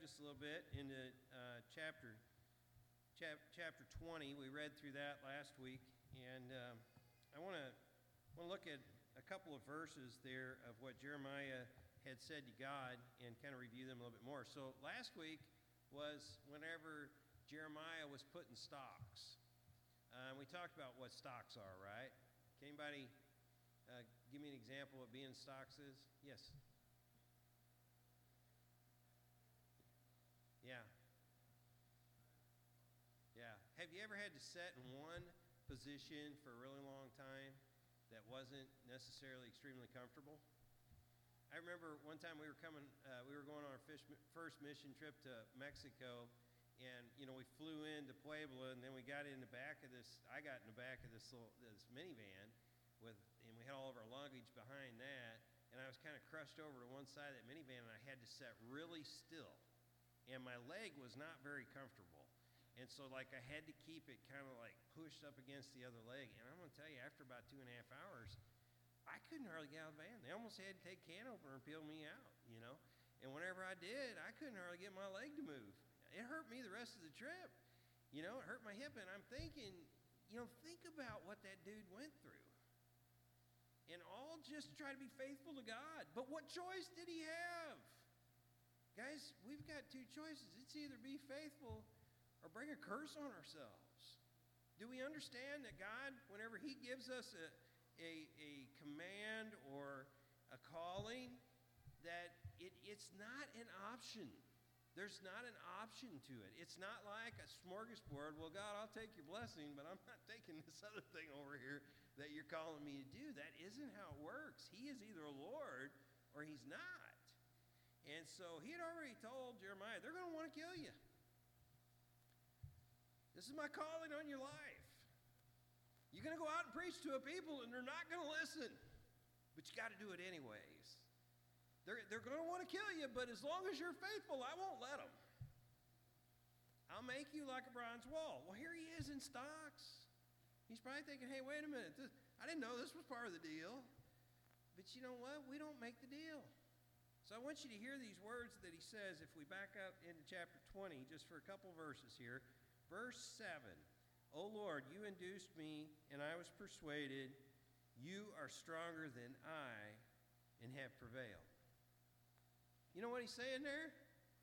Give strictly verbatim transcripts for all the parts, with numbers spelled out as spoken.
just a little bit into uh, chapter chap, chapter twenty. We read through that last week, and um, I want to want to look at a couple of verses there of what Jeremiah had said to God and kind of review them a little bit more. So last week was whenever Jeremiah was putting stocks. Uh, we talked about what stocks are, right? Can anybody uh, give me an example of what being stocks is? Yes. Yeah. Yeah. Have you ever had to sit in one position for a really long time that wasn't necessarily extremely comfortable? I remember one time we were coming, uh, we were going on our fish, first mission trip to Mexico, and you know we flew into Puebla, and then we got in the back of this. I got in the back of this little this minivan, with, and we had all of our luggage behind that, and I was kind of crushed over to one side of that minivan, and I had to sit really still. And my leg was not very comfortable. And so, like, I had to keep it kind of, like, pushed up against the other leg. And I'm going to tell you, after about two and a half hours, I couldn't hardly get out of the van. They almost had to take a can opener and peel me out, you know. And whenever I did, I couldn't hardly get my leg to move. It hurt me the rest of the trip. You know, it hurt my hip. And I'm thinking, you know, think about what that dude went through. And all just to try to be faithful to God. But what choice did he have? Guys, we've got two choices. It's either be faithful or bring a curse on ourselves. Do we understand that God, whenever he gives us a, a, a command or a calling, that it, it's not an option. There's not an option to it. It's not like a smorgasbord. Well, God, I'll take your blessing, but I'm not taking this other thing over here that you're calling me to do. That isn't how it works. He is either a Lord or he's not. And so he had already told Jeremiah, they're going to want to kill you. This is my calling on your life. You're going to go out and preach to a people, and they're not going to listen. But you got to do it anyways. They're, they're going to want to kill you, but as long as you're faithful, I won't let them. I'll make you like a bronze wall. Well, here he is in stocks. He's probably thinking, hey, wait a minute. This, I didn't know this was part of the deal. But you know what? We don't make the deal. So I want you to hear these words that he says if we back up into chapter twenty, just for a couple verses here. Verse seven, O Lord, you induced me, and I was persuaded. You are stronger than I and have prevailed. You know what he's saying there?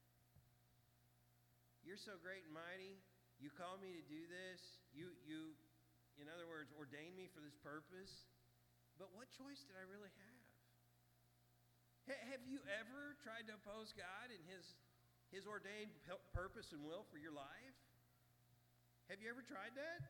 You're so great and mighty. You called me to do this. You, you, in other words, ordained me for this purpose. But what choice did I really have? Have you ever tried to oppose God and his, his ordained purpose and will for your life? Have you ever tried that?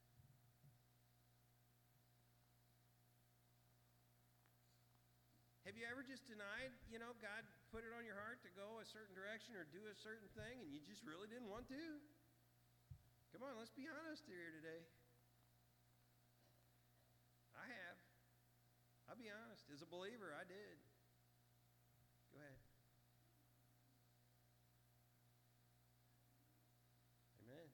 Have you ever just denied, you know, God put it on your heart to go a certain direction or do a certain thing and you just really didn't want to? Come on, let's be honest here today. I have. I'll be honest. As a believer, I did. Go ahead. Amen.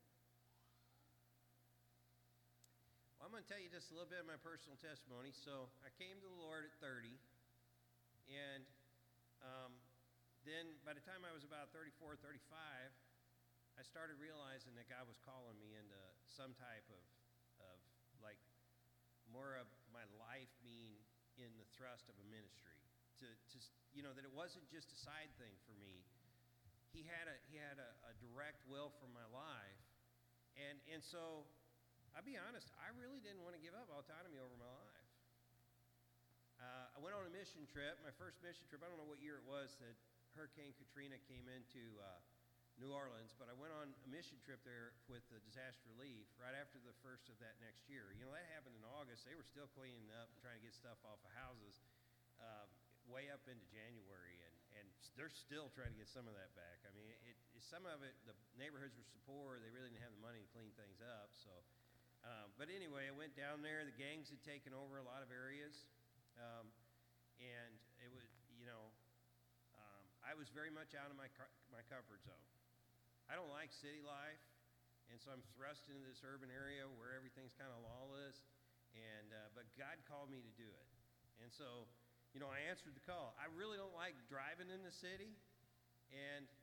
Well, I'm going to tell you just a little bit of my personal testimony. So I came to the Lord at thirty, and um, then by the time I was about thirty-four, thirty-five, I started realizing that God was calling me into some type of, of like, more of my life being in the thrust of a ministry. To, to, you know, that it wasn't just a side thing for me. He had a he had a, a direct will for my life, and and so I'll be honest, I really didn't want to give up autonomy over my life. Uh, I went on a mission trip, my first mission trip. I don't know what year it was that Hurricane Katrina came into uh, New Orleans, but I went on a mission trip there with the disaster relief right after the first of that next year. You know, that happened in August. They were still cleaning up and trying to get stuff off of houses. Um, way up into January, and, and they're still trying to get some of that back. I mean, it, it, some of it, the neighborhoods were so poor, they really didn't have the money to clean things up. So, um, but anyway, I went down there. The gangs had taken over a lot of areas, um, and it was, you know, um, I was very much out of my my comfort zone. I don't like city life, and so I'm thrust into this urban area where everything's kind of lawless, and uh, but God called me to do it, and so. You know, I answered the call. I really don't like driving in the city, and as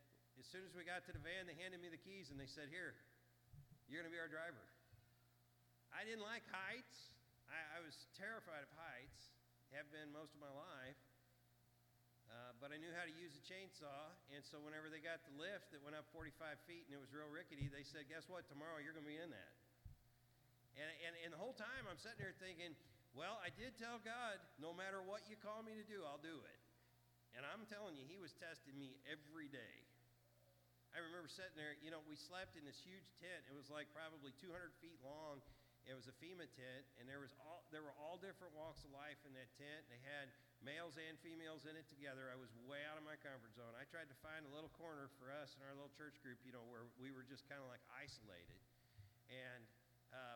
soon as we got to the van, they handed me the keys and they said, "Here, you're going to be our driver." I didn't like heights. I, I was terrified of heights, have been most of my life. Uh, but I knew how to use a chainsaw, and so whenever they got the lift that went up forty-five feet and it was real rickety, they said, "Guess what? Tomorrow you're going to be in that." And, and, and the whole time I'm sitting there thinking, well, I did tell God, no matter what you call me to do, I'll do it. And I'm telling you, he was testing me every day. I remember sitting there, you know, we slept in this huge tent. It was like probably two hundred feet long. It was a FEMA tent, and there was all there were all different walks of life in that tent. They had males and females in it together. I was way out of my comfort zone. I tried to find a little corner for us in our little church group, you know, where we were just kind of like isolated. And uh,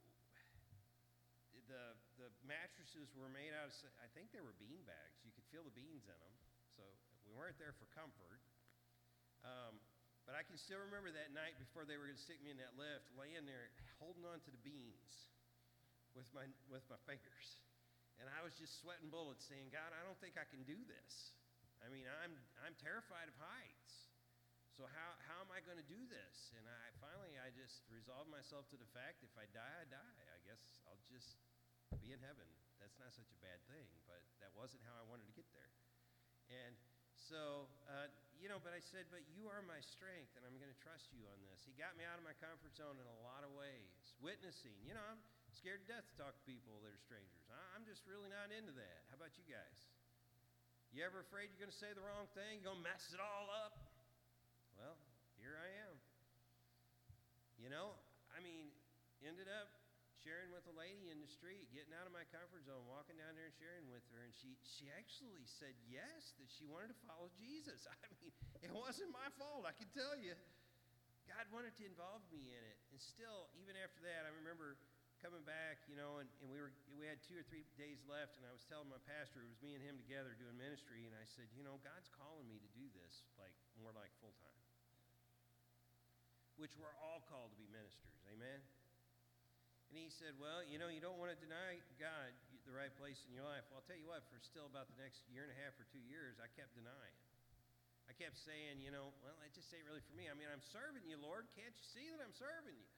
the the mattresses were made out of, I think they were bean bags. You could feel the beans in them. So we weren't there for comfort. Um, But I can still remember that night before they were going to stick me in that lift, laying there holding on to the beans with my with my fingers. And I was just sweating bullets saying, "God, I don't think I can do this. I mean, I'm I'm terrified of heights. So how, how am I going to do this?" And I finally, I just resolved myself to the fact, if I die, I die. I guess I'll just be in heaven. That's not such a bad thing, but that wasn't how I wanted to get there. And so, uh, you know, but I said, "But you are my strength, and I'm going to trust you on this." He got me out of my comfort zone in a lot of ways. Witnessing, you know, I'm scared to death to talk to people that are strangers. I'm just really not into that. How about you guys? You ever afraid you're going to say the wrong thing? You're going to mess it all up? Well, here I am. You know, I mean, ended up sharing with a lady in the street, getting out of my comfort zone, walking down there and sharing with her, and she, she actually said yes, that she wanted to follow Jesus. I mean, it wasn't my fault, I can tell you. God wanted to involve me in it. And still, even after that, I remember coming back, you know, and, and we were we had two or three days left, and I was telling my pastor, it was me and him together doing ministry, and I said, you know, God's calling me to do this, like, more like full-time. Which we're all called to be ministers, amen? And he said, well, you know, you don't want to deny God the right place in your life. Well, I'll tell you what, for still about the next year and a half or two years, I kept denying. I kept saying, you know, well, it just ain't really for me. I mean, I'm serving you, Lord. Can't you see that I'm serving you?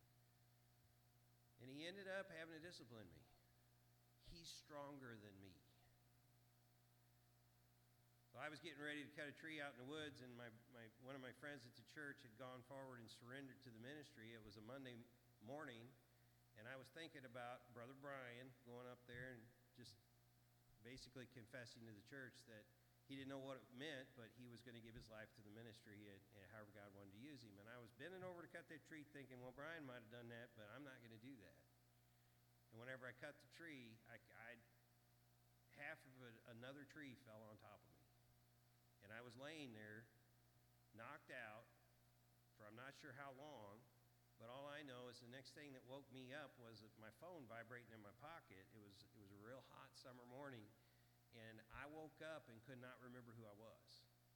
And he ended up having to discipline me. He's stronger than me. So I was getting ready to cut a tree out in the woods, and my, my one of my friends at the church had gone forward and surrendered to the ministry. It was a Monday morning. And I was thinking about Brother Brian going up there and just basically confessing to the church that he didn't know what it meant, but he was going to give his life to the ministry and, and however God wanted to use him. And I was bending over to cut that tree thinking, well, Brian might have done that, but I'm not going to do that. And whenever I cut the tree, I, I half of a, another tree fell on top of me. And I was laying there, knocked out for I'm not sure how long. But all I know is the next thing that woke me up was my phone vibrating in my pocket. It was it was a real hot summer morning, and I woke up and could not remember who I was.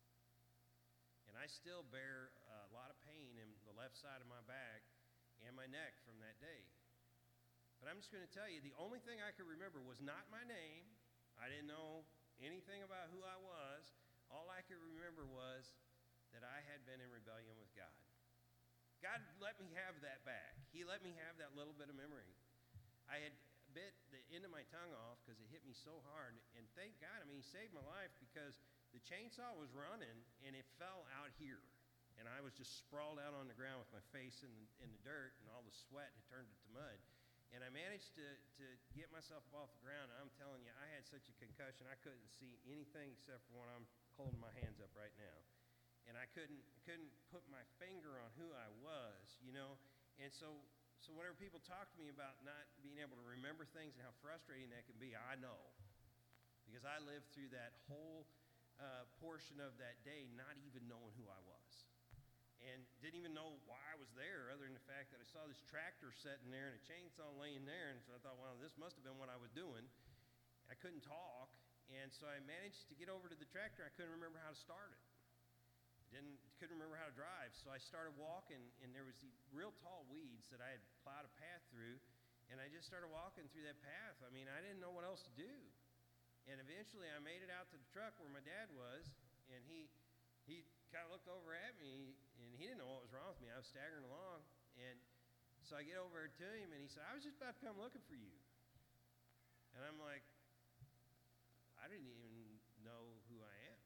And I still bear a lot of pain in the left side of my back and my neck from that day. But I'm just going to tell you, the only thing I could remember was not my name. I didn't know anything about who I was. All I could remember was that I had been in rebellion with God. God let me have that back. He let me have that little bit of memory. I had bit the end of my tongue off because it hit me so hard. And thank God, I mean, he saved my life because the chainsaw was running and it fell out here. And I was just sprawled out on the ground with my face in the, in the dirt, and all the sweat had turned it to mud. And I managed to, to get myself up off the ground. I'm telling you, I had such a concussion, I couldn't see anything except for when I'm holding my hands up right now. And I couldn't couldn't put my finger on who I was, you know. And so so whenever people talk to me about not being able to remember things and how frustrating that can be, I know. Because I lived through that whole uh, portion of that day not even knowing who I was. And didn't even know why I was there other than the fact that I saw this tractor sitting there and a chainsaw laying there. And so I thought, well, this must have been what I was doing. I couldn't talk. And so I managed to get over to the tractor. I couldn't remember how to start it. Didn't couldn't remember how to drive, so I started walking, and there was these real tall weeds that I had plowed a path through, and I just started walking through that path. I mean, I didn't know what else to do, and eventually I made it out to the truck where my dad was, and he he kind of looked over at me, and he didn't know what was wrong with me. I was staggering along, and so I get over to him, and he said, I was just about to come looking for you. And I'm like, I didn't even know who I am.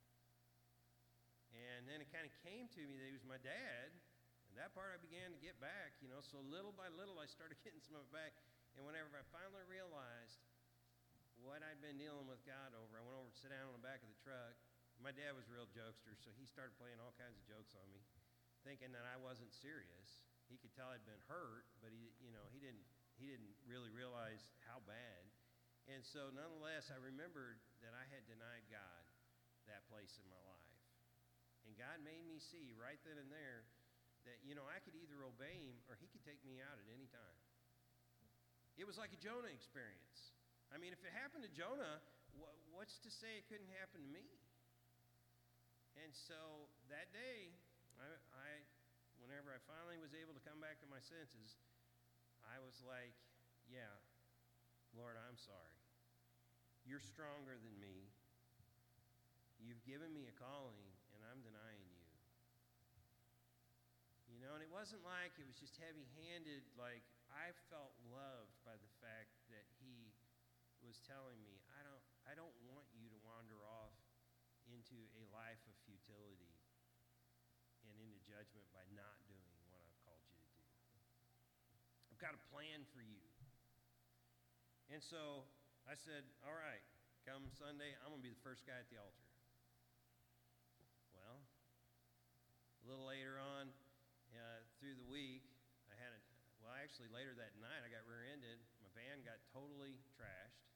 And then it kind of came to me that he was my dad, and that part I began to get back, you know, so little by little I started getting some of it back. And whenever I finally realized what I'd been dealing with God over, I went over to sit down on the back of the truck. My dad was a real jokester, so he started playing all kinds of jokes on me, thinking that I wasn't serious. He could tell I'd been hurt, but he, you know, he didn't, he didn't really realize how bad. And so nonetheless, I remembered that I had denied God that place in my life. And God made me see right then and there that, you know, I could either obey him or he could take me out at any time. It was like a Jonah experience. I mean, if it happened to Jonah, what's to say it couldn't happen to me? And so that day, I, I, whenever I finally was able to come back to my senses, I was like, yeah, Lord, I'm sorry. You're stronger than me. You've given me a calling, and I'm denying you. You know, and it wasn't like it was just heavy-handed, like I felt loved by the fact that he was telling me, I don't, I don't want you to wander off into a life of futility and into judgment by not doing what I've called you to do. I've got a plan for you. And so I said, all right, come Sunday, I'm going to be the first guy at the altar. Well, a little later on uh, through the week, I had a, well, actually later that night, I got rear-ended. My van got totally trashed.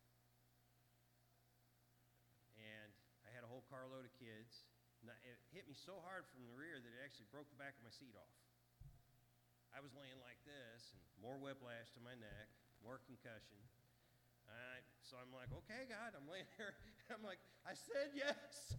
And I had a whole carload of kids. And it hit me so hard from the rear that it actually broke the back of my seat off. I was laying like this, and more whiplash to my neck, more concussion. I, so I'm like, okay, God, I'm laying there. I'm like, I said yes.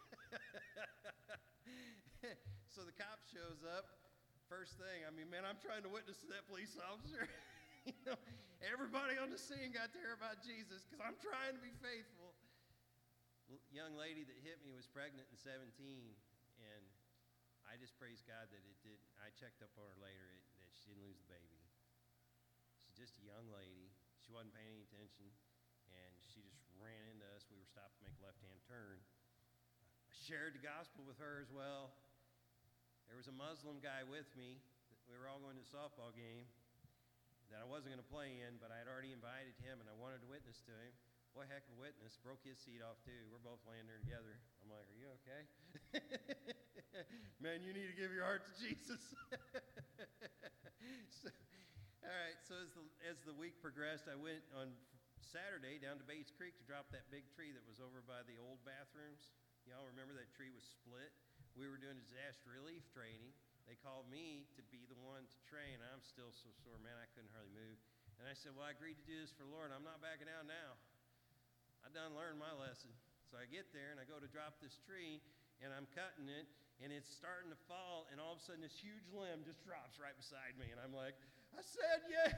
So the cop shows up. First thing, I mean, man, I'm trying to witness to that police officer. You know, everybody on the scene got to hear about Jesus because I'm trying to be faithful. Young lady that hit me was pregnant in seventeen, and I just praise God that it did. I checked up on her later, it, that she didn't lose the baby. She's just a young lady. She wasn't paying any attention, and she just ran into us. We were stopped to make a left-hand turn. I shared the gospel with her as well. There was a Muslim guy with me. We were all going to a softball game that I wasn't going to play in, but I had already invited him, and I wanted to witness to him. Boy, heck of a witness. Broke his seat off, too. We're both laying there together. I'm like, are you okay? Man, you need to give your heart to Jesus. So, all right, so as the, as the week progressed, I went on Saturday down to Bates Creek to drop that big tree that was over by the old bathrooms. Y'all remember that tree was split? We were doing disaster relief training. They called me to be the one to train. I'm still so sore, man, I couldn't hardly move. And I said, well, I agreed to do this for the Lord. I'm not backing down now. I done learned my lesson. So I get there, and I go to drop this tree, and I'm cutting it, and it's starting to fall, and all of a sudden this huge limb just drops right beside me. And I'm like, I said yes.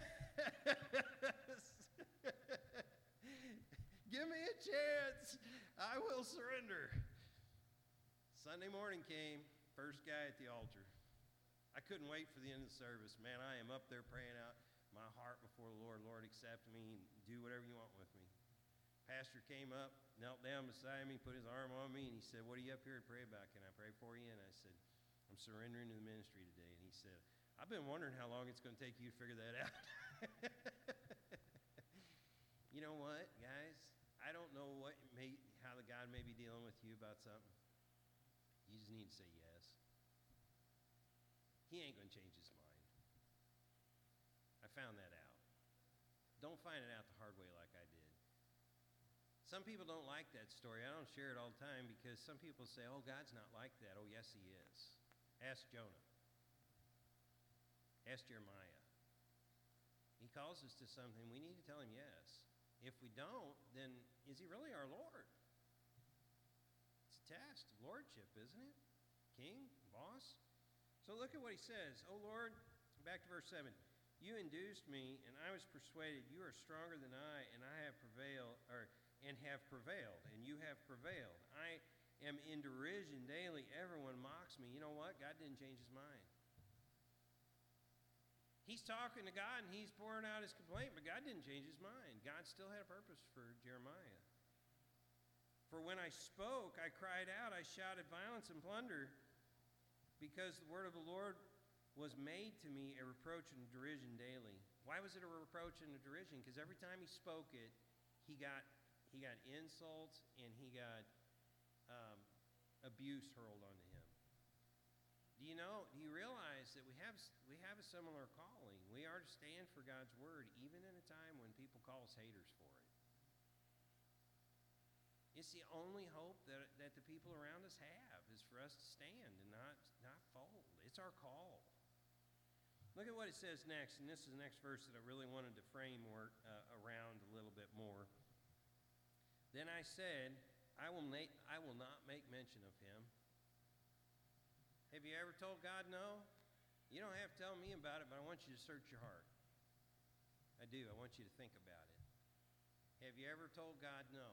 Give me a chance. I will surrender. Sunday morning came, first guy at the altar. I couldn't wait for the end of the service. Man, I am up there praying out my heart before the Lord. Lord, accept me and do whatever you want with me. Pastor came up, knelt down beside me, put his arm on me, and he said, what are you up here to pray about? Can I pray for you? And I said, I'm surrendering to the ministry today. And he said, I've been wondering how long it's going to take you to figure that out. You know what, guys? I don't know what may, how the God may be dealing with you about something. You just need to say yes. He ain't going to change his mind. I found that out. Don't find it out the hard way like I did. Some people don't like that story. I don't share it all the time because some people say, oh, God's not like that. Oh, yes, he is. Ask Jonah. Ask Jeremiah. He calls us to something. We need to tell him yes. If we don't, then is he really our Lord? It's a test of lordship, isn't it? King, boss. So look at what he says. Oh, Lord, back to verse seven. You induced me, and I was persuaded. You are stronger than I, and I have prevailed, or and have prevailed, and you have prevailed. I am in derision daily. Everyone mocks me. You know what? God didn't change his mind. He's talking to God and he's pouring out his complaint, but God didn't change his mind. God still had a purpose for Jeremiah. For when I spoke, I cried out, I shouted violence and plunder, because the word of the Lord was made to me a reproach and derision daily. Why was it a reproach and a derision? Because every time he spoke it, he got he got insults and he got um, abuse hurled onto him. Do you know, do you realize that we have we have a similar calling? We are to stand for God's word, even in a time when people call us haters for it. It's the only hope that, that the people around us have, is for us to stand and not, not fold. It's our call. Look at what it says next, and this is the next verse that I really wanted to framework uh, around a little bit more. Then I said, I will, na- I will not make mention of him. Have you ever told God no? You don't have to tell me about it, but I want you to search your heart. I do. I want you to think about it. Have you ever told God no?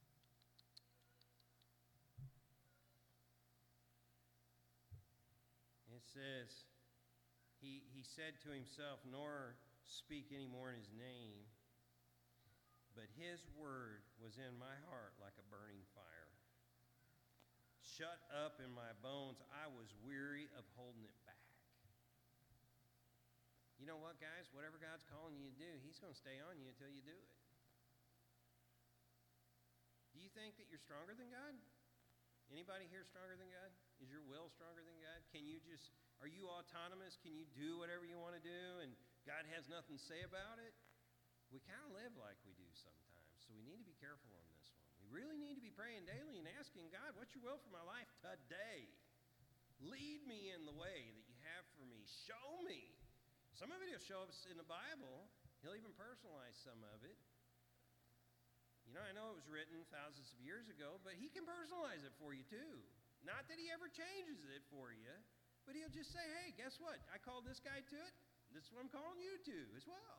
It says, he, he said to himself, nor speak any more in his name, but his word was in my heart like a burning fire. Shut up in my bones, I was weary of holding it back. You know what, guys? Whatever God's calling you to do, he's going to stay on you until you do it. Do you think that you're stronger than God? Anybody here stronger than God? Is your will stronger than God? Can you just, are you autonomous? Can you do whatever you want to do and God has nothing to say about it? We kind of live like we do sometimes, so we need to be careful on this one. We really need to be praying daily and asking God, what's your will for my life today? Lead me in the way that you have for me. Show me. Some of it will show us in the Bible. He'll even personalize some of it. You know, I know it was written thousands of years ago, but he can personalize it for you too. Not that he ever changes it for you, but he'll just say, hey, guess what? I called this guy to it. This is what I'm calling you to as well.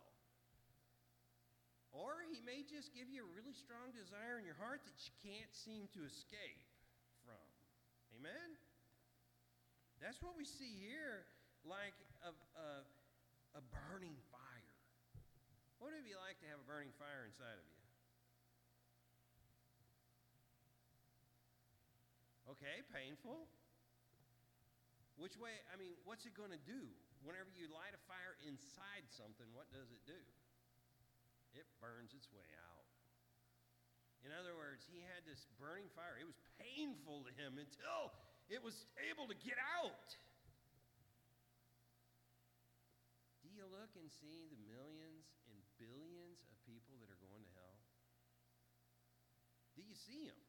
Or he may just give you a really strong desire in your heart that you can't seem to escape from. Amen? That's what we see here, like a, a, a burning fire. What would it be like to have a burning fire inside of you? Okay, painful. Which way, I mean, what's it going to do? Whenever you light a fire inside something, what does it do? It burns its way out. In other words, he had this burning fire. It was painful to him until it was able to get out. Do you look and see the millions and billions of people that are going to hell? Do you see them?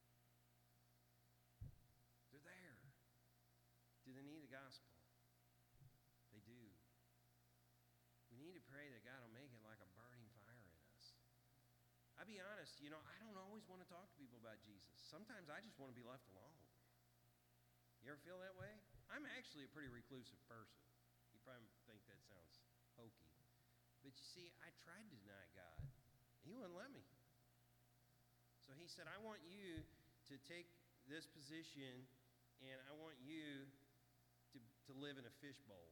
They're there. Do they need the gospel? They do. We need to pray that God will make it like a burning fire in us. I'll be honest, you know, I don't always want to talk to people about Jesus. Sometimes I just want to be left alone. You ever feel that way? I'm actually a pretty reclusive person. You probably think that sounds hokey. But you see, I tried to deny God. He wouldn't let me. So he said, I want you to take this position and I want you to, to live in a fishbowl.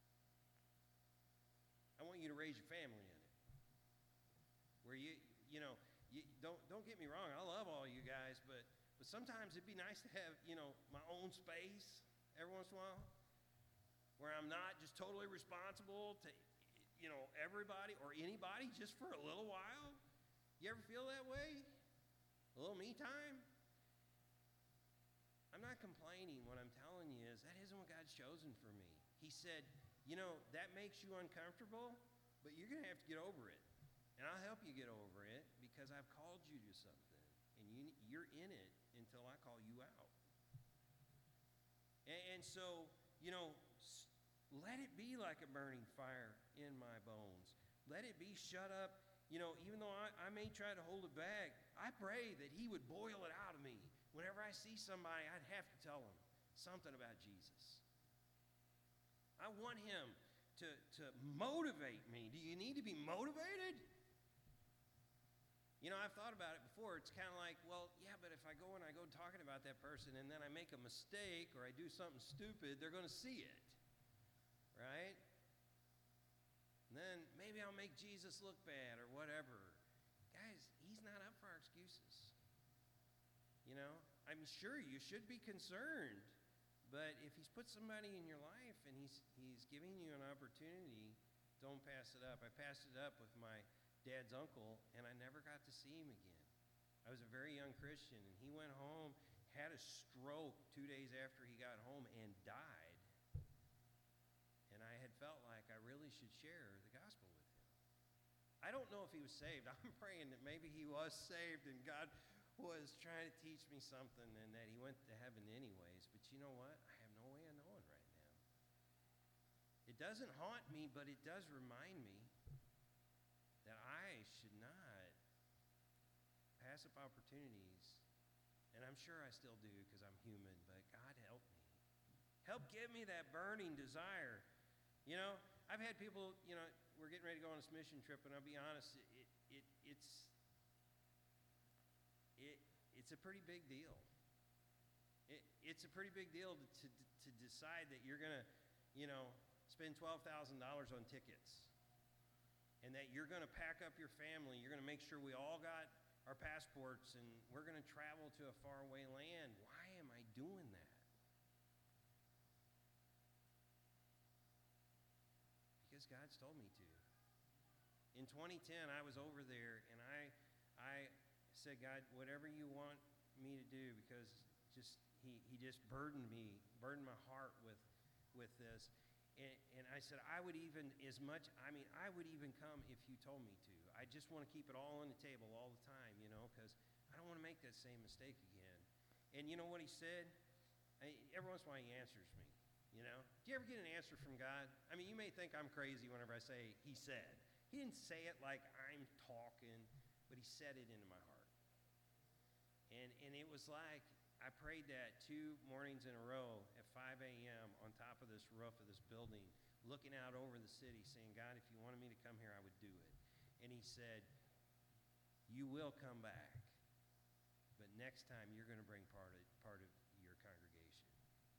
I want you to raise your family in it. Where you, you know, you, don't don't get me wrong, I love all you guys, but but sometimes it'd be nice to have, you know, my own space every once in a while, where I'm not just totally responsible to, you know, everybody or anybody just for a little while. You ever feel that way? A little me time? I'm not complaining. What I'm telling you is that isn't what God's chosen for me. He said, you know, that makes you uncomfortable, but you're going to have to get over it. And I'll help you get over it because I've called you to something. And you, you're in it until I call you out. And, and so, you know, let it be like a burning fire in my bones. Let it be shut up. You know, even though I, I may try to hold it back, I pray that he would boil it out of me. Whenever I see somebody, I'd have to tell them something about Jesus. I want him to, to motivate me. Do you need to be motivated? You know, I've thought about it before. It's kind of like, well, yeah, but if I go and I go talking about that person and then I make a mistake or I do something stupid, they're going to see it, right? And then maybe I'll make Jesus look bad or whatever. Guys, he's not up for our excuses. You know, I'm sure you should be concerned, but if he's put somebody in your life and he's he's giving you an opportunity, don't pass it up. I passed it up with my dad's uncle, and I never got to see him again. I was a very young Christian, and he went home, had a stroke two days after he got home, and died. And I had felt like I really should share the gospel with him. I don't know if he was saved. I'm praying that maybe he was saved, and God was trying to teach me something, and that he went to heaven anyways. But you know what? I have no way of knowing right now. It doesn't haunt me, but it does remind me that I should not pass up opportunities. And I'm sure I still do because I'm human, but God help me. Help give me that burning desire. You know, I've had people, you know, we're getting ready to go on this mission trip, and I'll be honest, it, it, it's, it, it's a pretty big deal. It, it's a pretty big deal to, to, to decide that you're going to, you know, spend twelve thousand dollars on tickets, and that you're going to pack up your family. You're going to make sure we all got our passports, and we're going to travel to a faraway land. Why am I doing that? Because God's told me to. In twenty ten, I was over there, and I, I said, God, whatever you want me to do, because just he, he just burdened me, burdened my heart with, with this. And, and I said, I would even, as much, I mean, I would even come if you told me to. I just want to keep it all on the table all the time, you know, because I don't want to make that same mistake again. And you know what he said? I, every once in a while he answers me, you know. Do you ever get an answer from God? I mean, you may think I'm crazy whenever I say he said. He didn't say it like I'm talking, but he said it into my heart. And, and it was like, I prayed that two mornings in a row at five a.m. on top of this roof of this building, looking out over the city, saying, God, if you wanted me to come here, I would do it. And he said, you will come back, but next time you're going to bring part of, part of your congregation.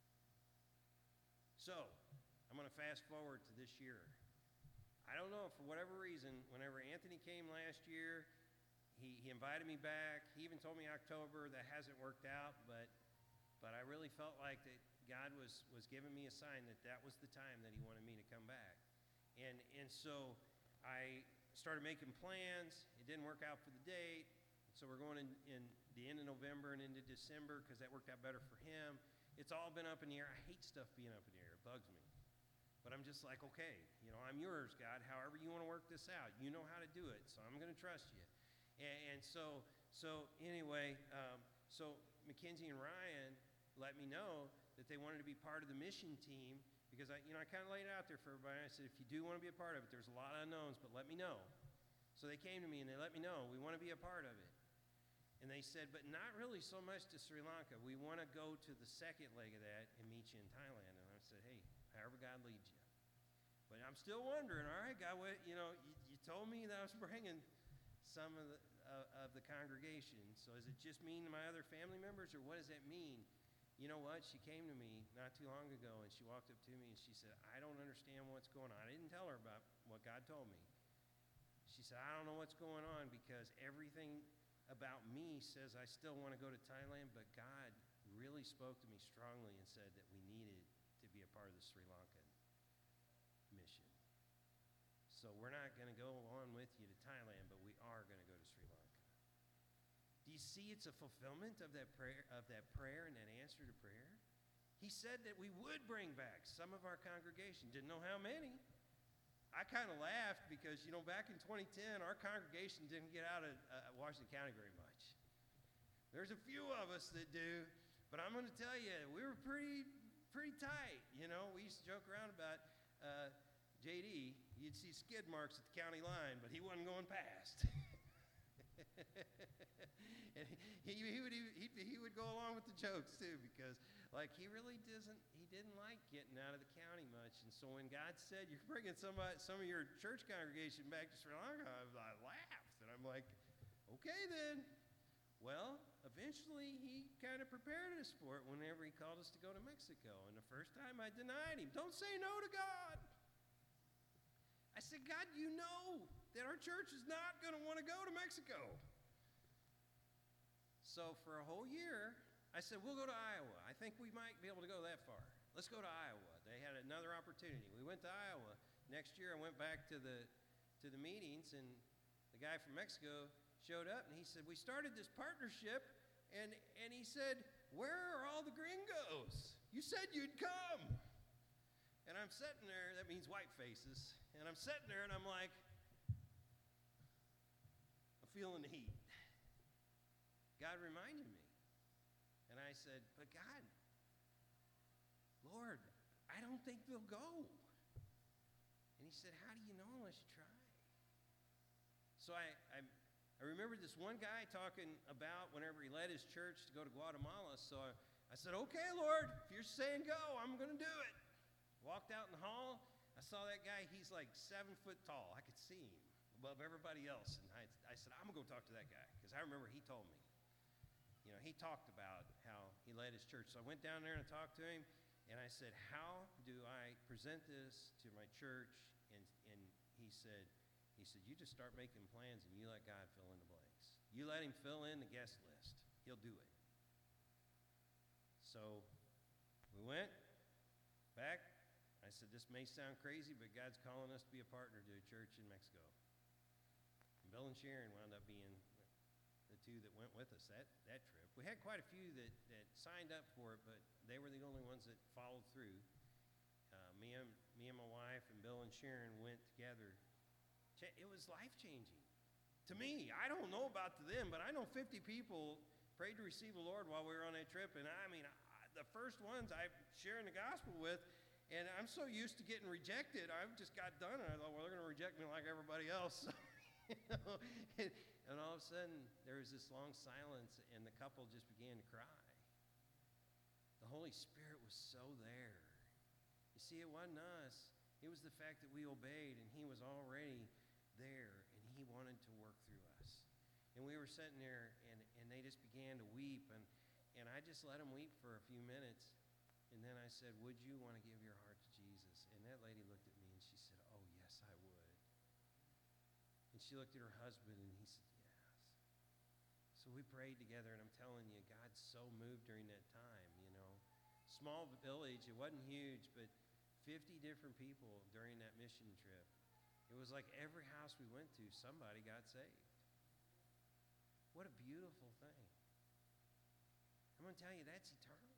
So, I'm going to fast forward to this year. I don't know, for whatever reason, whenever Anthony came last year, He, he invited me back. He even told me October. That hasn't worked out, but but I really felt like that God was, was giving me a sign that that was the time that he wanted me to come back. And, and so I started making plans. It didn't work out for the date. So we're going in, in the end of November and into December because that worked out better for him. It's all been up in the air. I hate stuff being up in the air. It bugs me. But I'm just like, okay, you know, I'm yours, God. However you want to work this out. You know how to do it, so I'm going to trust you. And, and so, so anyway, um, so Mackenzie and Ryan let me know that they wanted to be part of the mission team because I, you know, I kind of laid it out there for everybody. I said, if you do want to be a part of it, there's a lot of unknowns, but let me know. So they came to me and they let me know we want to be a part of it. And they said, but not really so much to Sri Lanka. We want to go to the second leg of that and meet you in Thailand. And I said, hey, however God leads you. But I'm still wondering, all right, God, what, you know, you, you told me that I was bringing some of the uh, of the congregation. So does it just mean my other family members, or what does that mean? You know what? She came to me not too long ago, and she walked up to me, and she said, I don't understand what's going on. I didn't tell her about what God told me. She said, I don't know what's going on because everything about me says I still want to go to Thailand, but God really spoke to me strongly and said that we needed to be a part of the Sri Lankan mission. So we're not going to go on with you to Thailand, but we are going to go to Sri Lanka. Do you see it's a fulfillment of that prayer, of that prayer and that answer to prayer? He said that we would bring back some of our congregation. Didn't know how many. I kind of laughed because, you know, back in twenty ten, our congregation didn't get out of uh, Washington County very much. There's a few of us that do, but I'm going to tell you, we were pretty, pretty tight. You know, we used to joke around about uh, J D. You'd see skid marks at the county line, but he wasn't going past. And he, he, would, he, he would go along with the jokes too, because like he really doesn't, he didn't like getting out of the county much. And so when God said, you're bringing somebody, some of your church congregation back to Sri Lanka, I, I laughed. And I'm like, okay then, Well, eventually he kind of prepared us for it whenever he called us to go to Mexico. And the first time I denied him. Don't say no to God. I said, God, you know that our church is not going to want to go to Mexico. So for a whole year, I said, we'll go to Iowa. I think we might be able to go that far. Let's go to Iowa. They had another opportunity. We went to Iowa. Next year, I went back to the to the meetings, and the guy from Mexico showed up, and he said, we started this partnership, and, and he said, where are all the gringos? You said you'd come. And I'm sitting there, that means white faces, and I'm sitting there, and I'm like, I'm feeling the heat. God reminded me. And I said, but God, Lord, I don't think they'll go. And he said, how do you know unless you try? So I, I, I remember this one guy talking about whenever he led his church to go to Guatemala. So I, I said, okay, Lord, if you're saying go, I'm going to do it. Walked out in the hall. I saw that guy. He's like seven foot tall. I could see him above everybody else. And I, I said, I'm going to go talk to that guy. Because I remember he told me. You know, he talked about how he led his church. So I went down there and talked to him. And I said, how do I present this to my church? And, and he said, he said, you just start making plans and you let God fill in the blanks. You let him fill in the guest list. He'll do it. So we went back. I said, this may sound crazy, but God's calling us to be a partner to a church in Mexico. And Bill and Sharon wound up being the two that went with us that, that trip. We had quite a few that, that signed up for it, but they were the only ones that followed through. Uh, me, and, me and my wife and Bill and Sharon went together. It was life-changing. To me, I don't know about to them, but I know fifty people prayed to receive the Lord while we were on that trip. And I mean, I, the first ones I'm sharing the gospel with, and I'm so used to getting rejected, I just got done, and I thought, well, they're going to reject me like everybody else. You know? and, and all of a sudden, there was this long silence, and the couple just began to cry. The Holy Spirit was so there. You see, it wasn't us. It was the fact that we obeyed, and he was already there, and he wanted to work through us. And we were sitting there, and, and they just began to weep, and, and I just let them weep for a few minutes. And then I said, would you want to give your heart to Jesus? And that lady looked at me, and she said, oh, yes, I would. And she looked at her husband, and he said, yes. So we prayed together, and I'm telling you, God so moved during that time, you know. Small village, it wasn't huge, but fifty different people during that mission trip. It was like every house we went to, somebody got saved. What a beautiful thing. I'm going to tell you, that's eternal.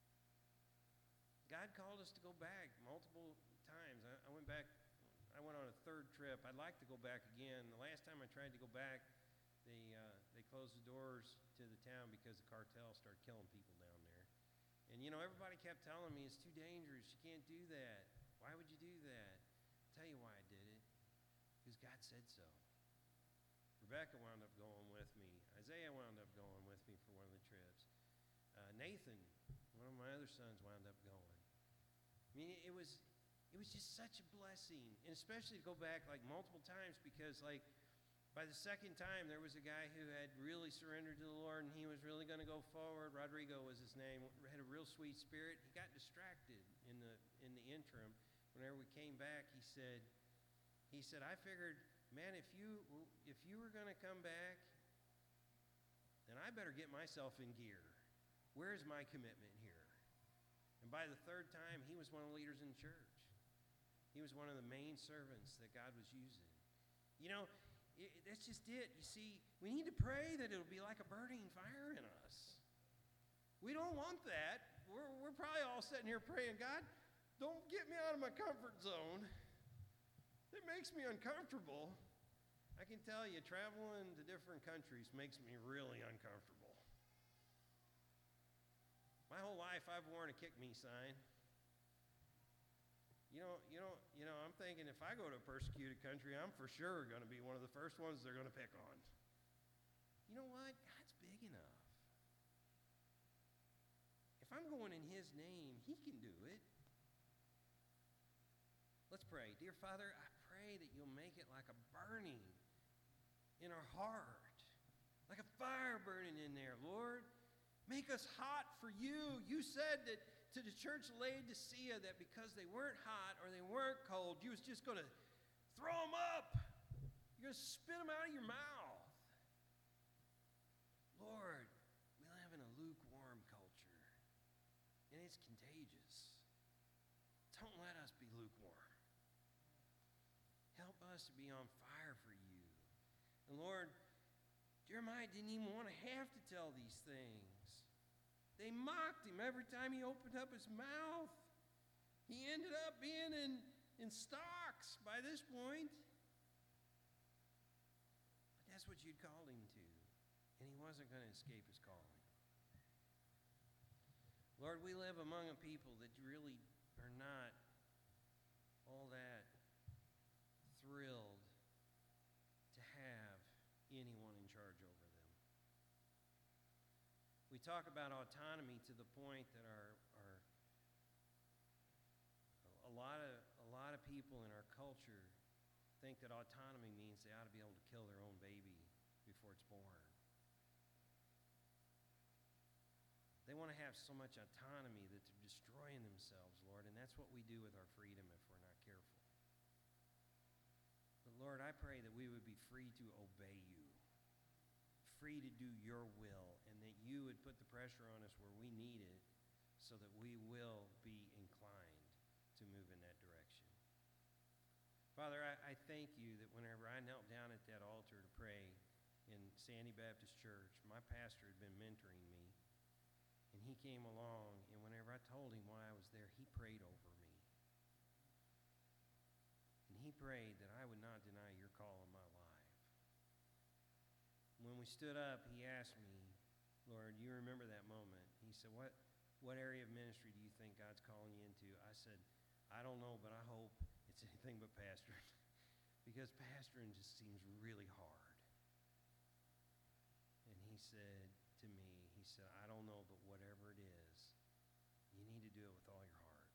God called us to go back multiple times. I, I went back, I went on a third trip. I'd like to go back again. The last time I tried to go back, they, uh, they closed the doors to the town because the cartel started killing people down there. And, you know, everybody kept telling me, it's too dangerous. You can't do that. Why would you do that? I'll tell you why I did it. Because God said so. Rebecca wound up going with me. Isaiah wound up going with me for one of the trips. Uh, Nathan, one of my other sons, wound up going. I mean, it was, it was just such a blessing. And especially to go back like multiple times because like by the second time, there was a guy who had really surrendered to the Lord and he was really going to go forward. Rodrigo was his name. Had a real sweet spirit. He got distracted in the in the interim. Whenever we came back, he said, he said, I figured, man, if you if you were going to come back, then I better get myself in gear. Where's my commitment here? And by the third time, he was one of the leaders in the church. He was one of the main servants that God was using. You know, it, that's just it. You see, we need to pray that it'll be like a burning fire in us. We don't want that. We're, we're probably all sitting here praying, God, don't get me out of my comfort zone. It makes me uncomfortable. I can tell you, traveling to different countries makes me really uncomfortable. My whole life, I've worn a kick me sign. You know, you know, you know, I'm thinking if I go to a persecuted country, I'm for sure going to be one of the first ones they're going to pick on. You know what? God's big enough. If I'm going in his name, he can do it. Let's pray. Dear Father, I pray that you'll make it like a burning in our heart like a fire burning in there, Lord. Make us hot for you. You said that to the church of Laodicea that because they weren't hot or they weren't cold, you was just going to throw them up. You're going to spit them out of your mouth. Lord, we live in a lukewarm culture, and it's contagious. Don't let us be lukewarm. Help us to be on fire for you. And Lord, Jeremiah didn't even want to have to tell these things. They mocked him every time he opened up his mouth. He ended up being in, in stocks by this point. But that's what you'd called him to. And he wasn't going to escape his calling. Lord, we live among a people that really are not all that thrilled to have anyone in charge over them. We talk about autonomy to the point that our, our a lot of a lot of people in our culture think that autonomy means they ought to be able to kill their own baby before it's born. They want to have so much autonomy that they're destroying themselves, Lord, and that's what we do with our freedom if we're not careful. But Lord, I pray that we would be free to obey you, free to do your will, and that you would put the pressure on us where we need it so that we will be inclined to move in that direction. Father, I, I thank you that whenever I knelt down at that altar to pray in Sandy Baptist Church, my pastor had been mentoring me, and he came along, and whenever I told him why I was there, he prayed over me. And he prayed that I would not deny your call on my life. When we stood up, he asked me, Lord, you remember that moment? He said, what, what area of ministry do you think God's calling you into? I said, I don't know, but I hope it's anything but pastoring. Because pastoring just seems really hard. And he said to me, he said, I don't know, but whatever it is, you need to do it with all your heart.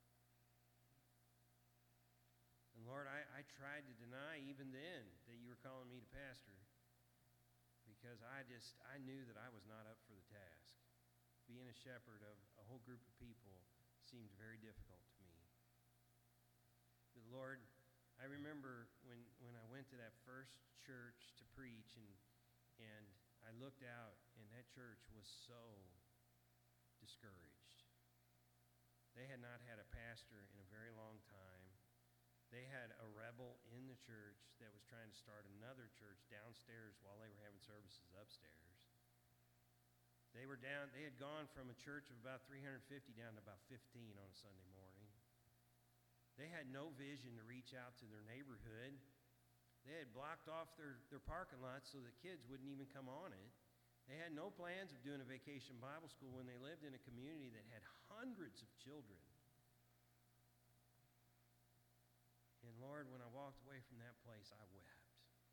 And Lord, I, I tried to deny even then that you were calling me to pastor, because I just, I knew that I was not up for the task. Being a shepherd of a whole group of people seemed very difficult to me. But Lord, I remember when, when I went to that first church to preach, and, and I looked out, and that church was so discouraged. They had not had a pastor in a very long time. They had a rebel in the church that was trying to start another church downstairs while they were having services upstairs. They were down, they had gone from a church of about three hundred fifty down to about fifteen on a Sunday morning. They had no vision to reach out to their neighborhood. They had blocked off their, their parking lot so that kids wouldn't even come on it. They had no plans of doing a vacation Bible school when they lived in a community that had hundreds of children. And Lord, when I walked away from that place, I wept.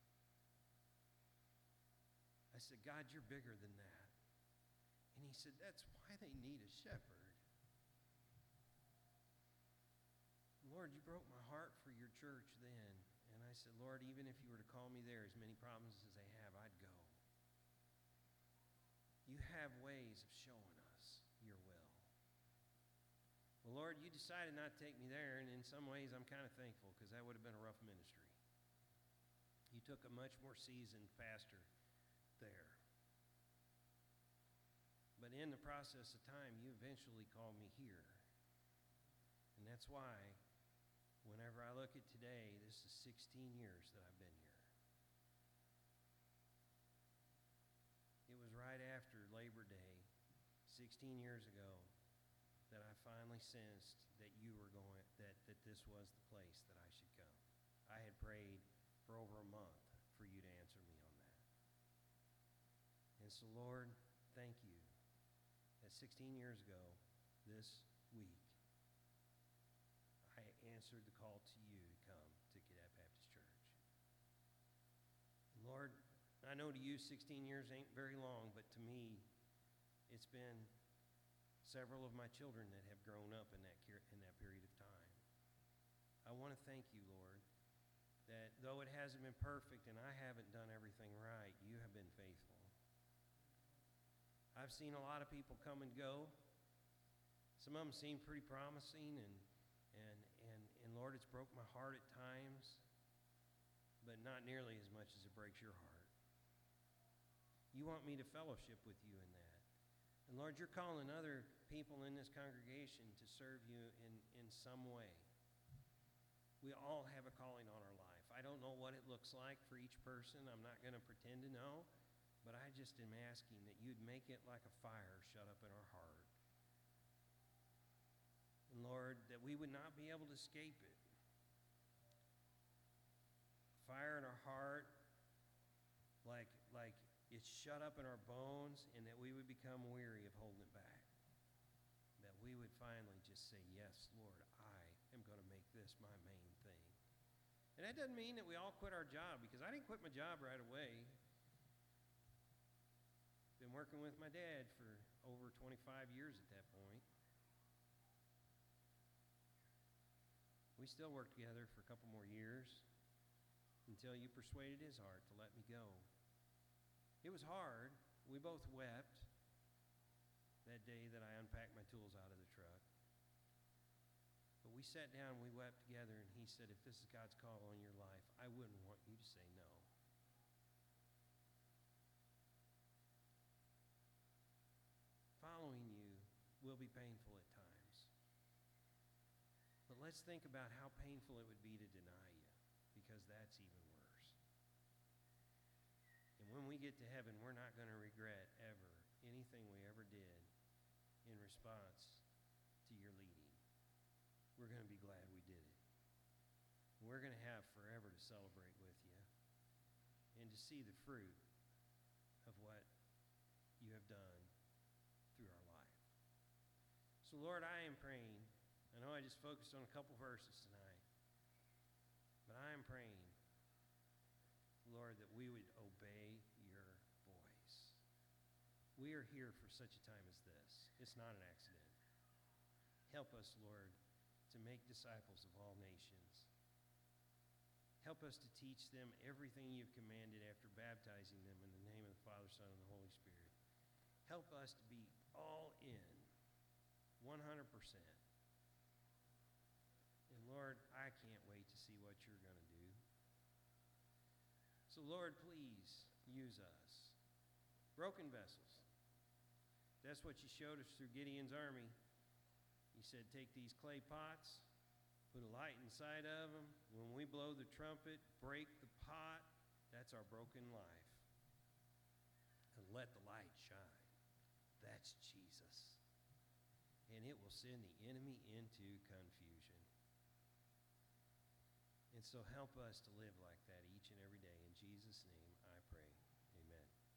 I said, God, you're bigger than that. And he said, that's why they need a shepherd. Lord, you broke my heart for your church then. And I said, Lord, even if you were to call me there, as many problems as they have, I'd go. You have ways of showing us your will. Well, Lord, you decided not to take me there, and in some ways I'm kind of thankful, because that would have been a rough ministry. You took a much more seasoned pastor there. But in the process of time, you eventually called me here. And that's why, whenever I look at today, this is sixteen years that I've been here. It was right after Labor Day, sixteen years ago, that I finally sensed that you were going, that, that this was the place that I should come. I had prayed for over a month for you to answer me on that. And so, Lord, thank you that sixteen years ago, this week, I answered the call to you to come to Cadet Baptist Church. And Lord, I know to you sixteen years ain't very long, but to me, it's been several of my children that have grown up in that, in that period of time. I want to thank you, Lord, that though it hasn't been perfect and I haven't done everything right, you have been faithful. I've seen a lot of people come and go. Some of them seem pretty promising, and, and, and, and Lord, it's broke my heart at times, but not nearly as much as it breaks your heart. You want me to fellowship with you in that. And Lord, you're calling other people in this congregation to serve you in, in some way. We all have a calling on our life. I don't know what it looks like for each person. I'm not going to pretend to know. But I just am asking that you'd make it like a fire shut up in our heart. And Lord, that we would not be able to escape it. Fire in our heart, like, like it's shut up in our bones, and that we would become weary of holding it back. That we would finally just say, yes, Lord, I am going to make this my main thing. And that doesn't mean that we all quit our job, because I didn't quit my job right away. Been working with my dad for over twenty-five years at that point. We still worked together for a couple more years until you persuaded his heart to let me go. It was hard. We both wept that day that I unpacked my tools out of the truck. But we sat down and we wept together, and he said, if this is God's call on your life, I wouldn't want you to say no. Following you will be painful at times. But let's think about how painful it would be to deny you, because that's even worse. And when we get to heaven, we're not going to regret ever anything we ever did in response to your leading. We're going to be glad we did it. We're going to have forever to celebrate with you and to see the fruit of what you have done through our life. So, Lord, I am praying. I know I just focused on a couple verses tonight, but I am praying, Lord, that we would obey your voice. We are here for such a time as this. It's not an accident. Help us, Lord, to make disciples of all nations. Help us to teach them everything you've commanded after baptizing them in the name of the Father, Son, and the Holy Spirit. Help us to be all in, one hundred percent. And Lord, I can't wait to see what you're going to do. So Lord, please use us. Broken vessels. That's what you showed us through Gideon's army. You said, take these clay pots, put a light inside of them. When we blow the trumpet, break the pot. That's our broken life. And let the light shine. That's Jesus. And it will send the enemy into confusion. And so help us to live like that each and every day. In Jesus'